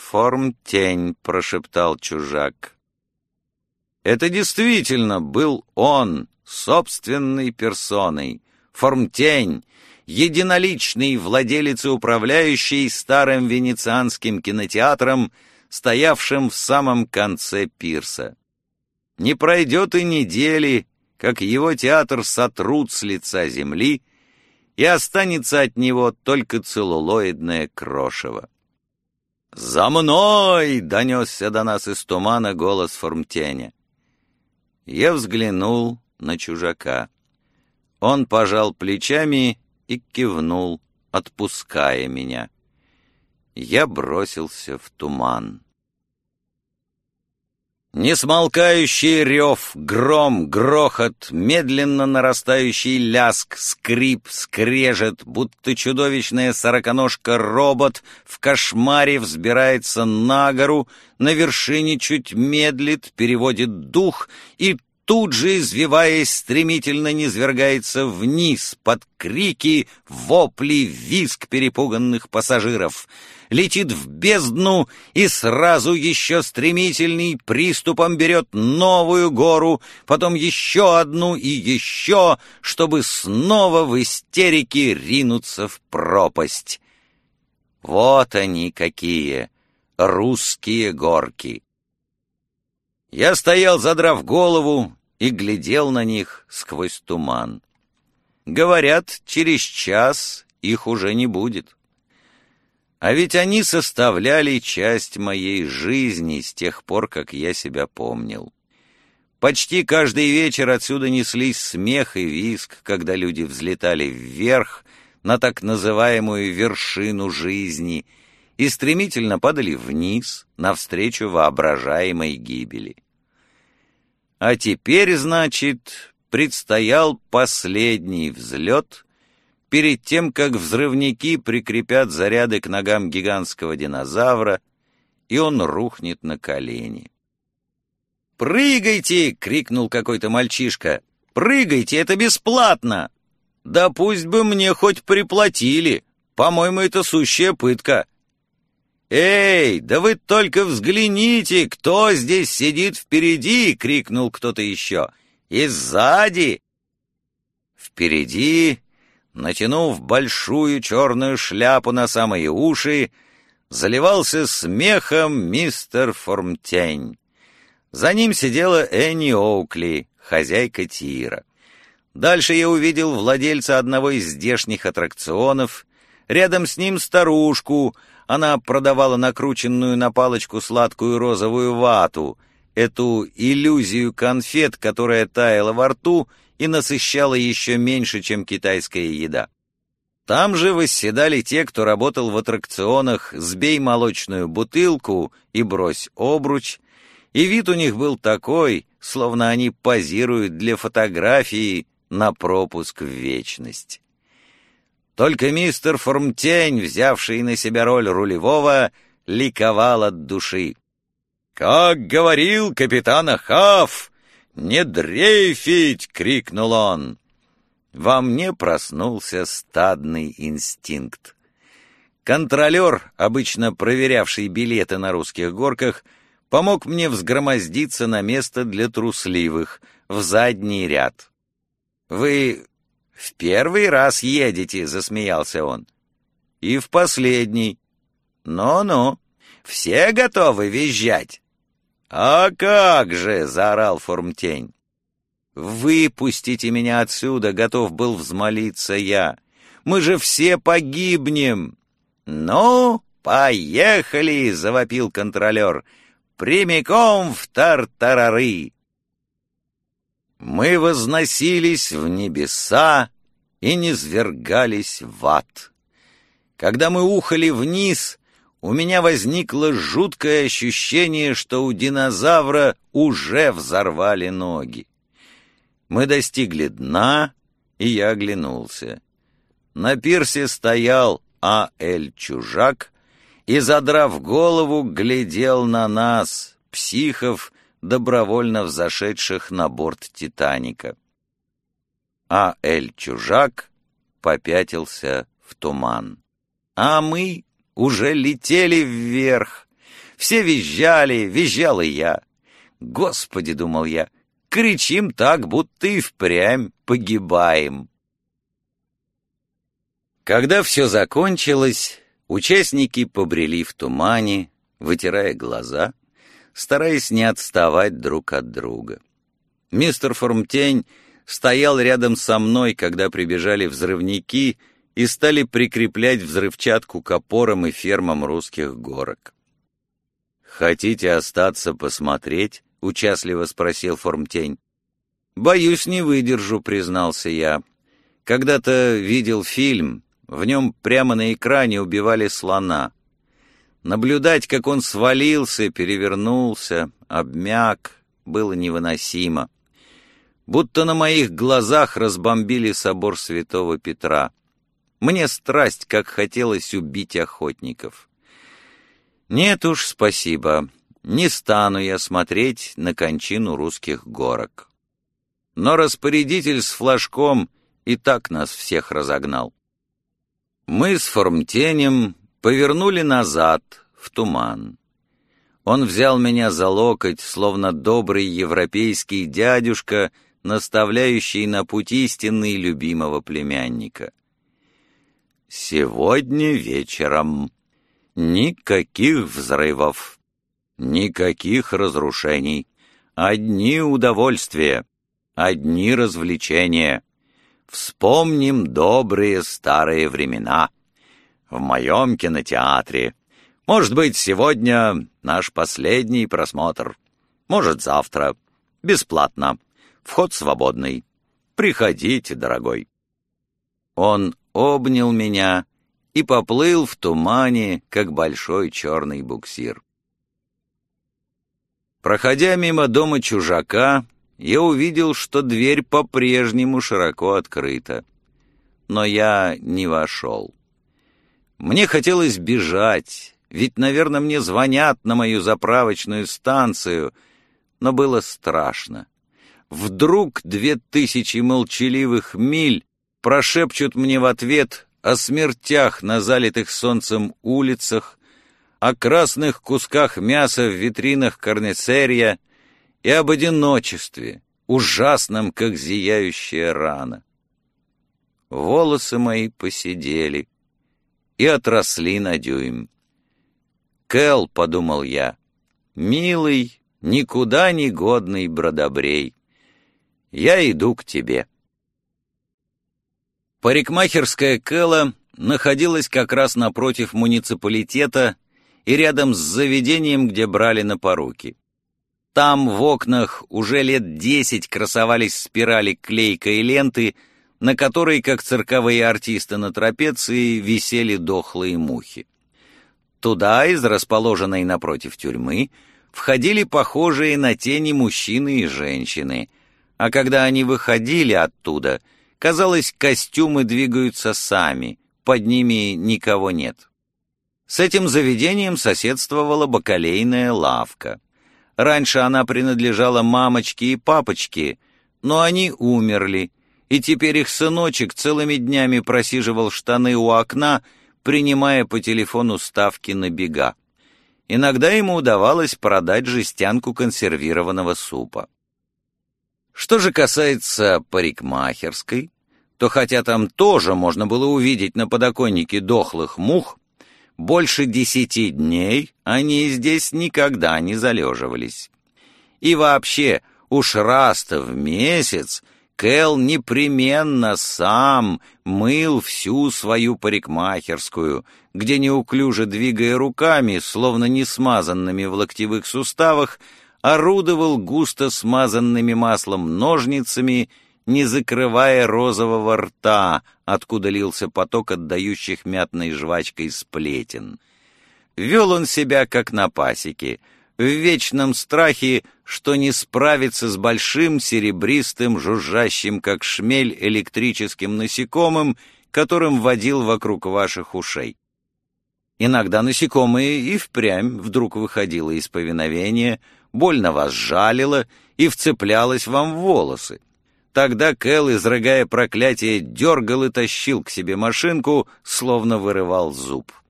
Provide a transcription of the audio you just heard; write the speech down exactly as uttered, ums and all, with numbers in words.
Формтень», — прошептал чужак. Это действительно был он, собственной персоной, Формтень, единоличный владелец и управляющий старым венецианским кинотеатром, стоявшим в самом конце пирса. Не пройдет и недели, как его театр сотрут с лица земли, и останется от него только целлулоидное крошево. «За мной!» — донесся до нас из тумана голос Формтеня. Я взглянул на чужака. Он пожал плечами и кивнул, отпуская меня. Я бросился в туман. Несмолкающий рев, гром, грохот, медленно нарастающий ляск, скрип, скрежет, будто чудовищная сороконожка-робот в кошмаре взбирается на гору, на вершине чуть медлит, переводит дух и тут же, извиваясь, стремительно низвергается вниз под крики, вопли, визг перепуганных пассажиров. Летит в бездну и сразу еще стремительней приступом берет новую гору, потом еще одну и еще, чтобы снова в истерике ринуться в пропасть. Вот они какие, русские горки. Я стоял, задрав голову, и глядел на них сквозь туман. Говорят, через час их уже не будет. А ведь они составляли часть моей жизни с тех пор, как я себя помнил. Почти каждый вечер отсюда неслись смех и визг, когда люди взлетали вверх на так называемую вершину жизни и стремительно падали вниз навстречу воображаемой гибели. А теперь, значит, предстоял последний взлет перед тем, как взрывники прикрепят заряды к ногам гигантского динозавра, и он рухнет на колени. «Прыгайте!» — крикнул какой-то мальчишка. «Прыгайте, это бесплатно!» «Да пусть бы мне хоть приплатили! По-моему, это сущая пытка!» «Эй, да вы только взгляните, кто здесь сидит впереди!» — крикнул кто-то еще. «И сзади!» Впереди, натянув большую черную шляпу на самые уши, заливался смехом мистер Формтень. За ним сидела Энни Оукли, хозяйка тира. Дальше я увидел владельца одного из здешних аттракционов, рядом с ним старушку. Она продавала накрученную на палочку сладкую розовую вату, эту иллюзию конфет, которая таяла во рту и насыщала еще меньше, чем китайская еда. Там же восседали те, кто работал в аттракционах «Сбей молочную бутылку и брось обруч», и вид у них был такой, словно они позируют для фотографии на пропуск в вечность. Только мистер Формтень, взявший на себя роль рулевого, ликовал от души. «Как говорил капитан Ахав, не дрейфить!» — крикнул он. Во мне проснулся стадный инстинкт. Контролер, обычно проверявший билеты на русских горках, помог мне взгромоздиться на место для трусливых, в задний ряд. «Вы в первый раз едете?» — засмеялся он. «И в последний». «Ну-ну, все готовы визжать?» «А как же!» — заорал Формтень. «Выпустите меня отсюда!» — готов был взмолиться я. «Мы же все погибнем!» «Ну, поехали!» — завопил контролер. «Прямиком в тартарары!» Мы возносились в небеса и низвергались в ад. Когда мы ухали вниз, у меня возникло жуткое ощущение, что у динозавра уже взорвали ноги. Мы достигли дна, и я оглянулся. На пирсе стоял А. Л. Чужак и, задрав голову, глядел на нас, психов, добровольно взошедших на борт «Титаника». А. Л. Чужак попятился в туман. А мы уже летели вверх. Все визжали, визжал и я. Господи, думал я, кричим так, будто и впрямь погибаем. Когда все закончилось, участники побрели в тумане, вытирая глаза, стараясь не отставать друг от друга. Мистер Формтень стоял рядом со мной, когда прибежали взрывники и стали прикреплять взрывчатку к опорам и фермам русских горок. «Хотите остаться посмотреть?» — участливо спросил Формтень. «Боюсь, не выдержу», — признался я. «Когда-то видел фильм, в нем прямо на экране убивали слона. Наблюдать, как он свалился, перевернулся, обмяк, было невыносимо. Будто на моих глазах разбомбили собор Святого Петра. Мне страсть, как хотелось убить охотников. Нет уж, спасибо, не стану я смотреть на кончину русских горок. Но распорядитель с флажком и так нас всех разогнал. Мы с Формтенем повернули назад, в туман. Он взял меня за локоть, словно добрый европейский дядюшка, наставляющий на путь истинный любимого племянника. «Сегодня вечером никаких взрывов, никаких разрушений, одни удовольствия, одни развлечения. Вспомним добрые старые времена. В моем кинотеатре. Может быть, сегодня наш последний просмотр. Может, завтра. Бесплатно. Вход свободный. Приходите, дорогой». Он обнял меня и поплыл в тумане, как большой черный буксир. Проходя мимо дома чужака, я увидел, что дверь по-прежнему широко открыта. Но я не вошел. Мне хотелось бежать, ведь, наверное, мне звонят на мою заправочную станцию, но было страшно. Вдруг две тысячи молчаливых миль прошепчут мне в ответ о смертях на залитых солнцем улицах, о красных кусках мяса в витринах карнисерия и об одиночестве, ужасном, как зияющая рана. Волосы мои поседели и отросли на дюйм. «Кэл», — подумал я, — «милый, никуда не годный бродобрей, я иду к тебе». Парикмахерская Кэла находилась как раз напротив муниципалитета и рядом с заведением, где брали на поруки. Там в окнах уже лет десять красовались спирали клейкой ленты, на которой, как цирковые артисты на трапеции, висели дохлые мухи. Туда, из расположенной напротив тюрьмы, входили похожие на тени мужчины и женщины, а когда они выходили оттуда, казалось, костюмы двигаются сами, под ними никого нет. С этим заведением соседствовала бакалейная лавка. Раньше она принадлежала мамочке и папочке, но они умерли, и теперь их сыночек целыми днями просиживал штаны у окна, принимая по телефону ставки на бега. Иногда ему удавалось продать жестянку консервированного супа. Что же касается парикмахерской, то хотя там тоже можно было увидеть на подоконнике дохлых мух, больше десяти дней они здесь никогда не залеживались. И вообще, уж раз-то в месяц Кэл непременно сам мыл всю свою парикмахерскую, где, неуклюже двигая руками, словно не смазанными в локтевых суставах, орудовал густо смазанными маслом ножницами, не закрывая розового рта, откуда лился поток отдающих мятной жвачкой сплетен. Вел он себя, как на пасеке, в вечном страхе, что не справится с большим серебристым, жужжащим, как шмель, электрическим насекомым, которым водил вокруг ваших ушей. Иногда насекомое и впрямь вдруг выходило из повиновения, больно вас жалило и вцеплялось вам в волосы. Тогда Кэл, изрыгая проклятие, дергал и тащил к себе машинку, словно вырывал зуб.